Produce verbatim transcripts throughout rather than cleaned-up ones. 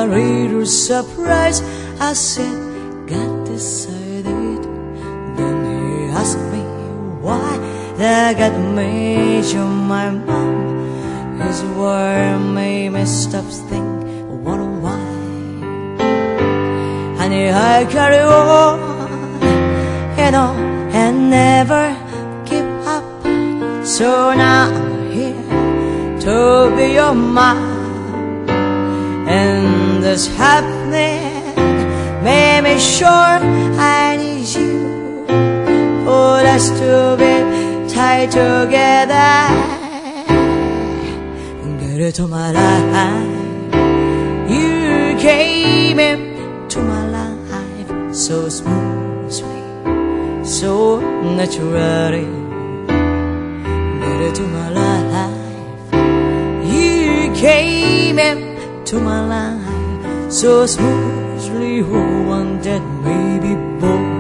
a little surprised. I said, got decided. Then he asked me why that got made you my mom. His word made me stop think, wonder why. Honey, I carry on, you know, and never give up. So now I'm here to be your mom, and this happening made me sure I need you for us to be tied together. Get into my life, you came into my life so smoothly, so naturally. Get into my life, you came into my life so smoothly. Who wanted maybe both?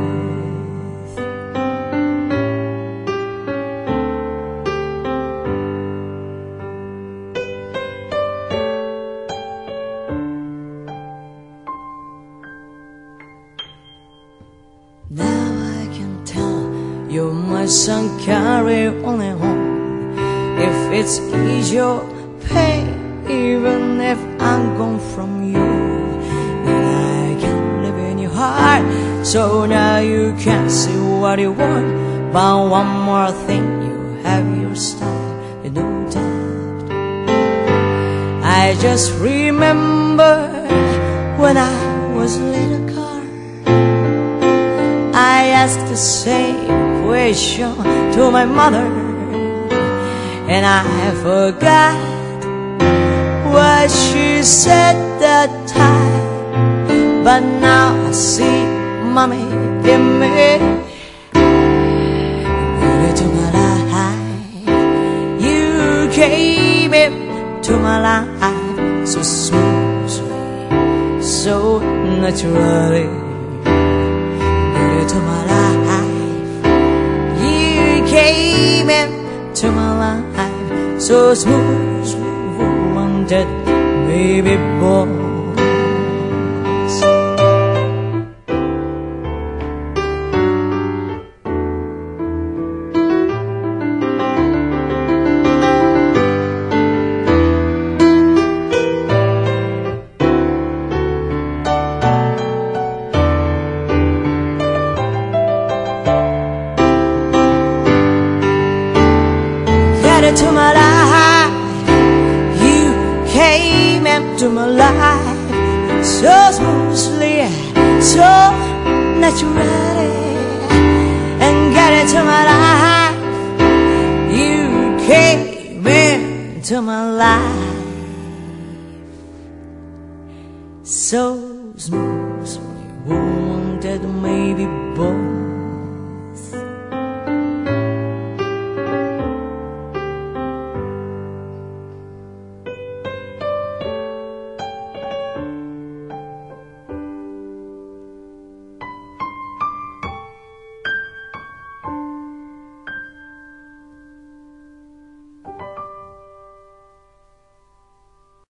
Now I can tell you're my son, carry on and on. If it's easy or pain, even if I'm gone from you, then I can live in your heart. So now you can see what you want. But one more thing, you have your style, you know that. I just remember when I was a little girl, I asked the same question to my mother, and I forgot what she said that time. But now I see mommy in me. Into my life, you came into my life so smoothly, so naturally. Into my life, you came into my life so smoothly. One that baby boy. Into my life, you came into my life so smoothly, so naturally. And get into my life, you came into my life so smoothly. Woman that may be born.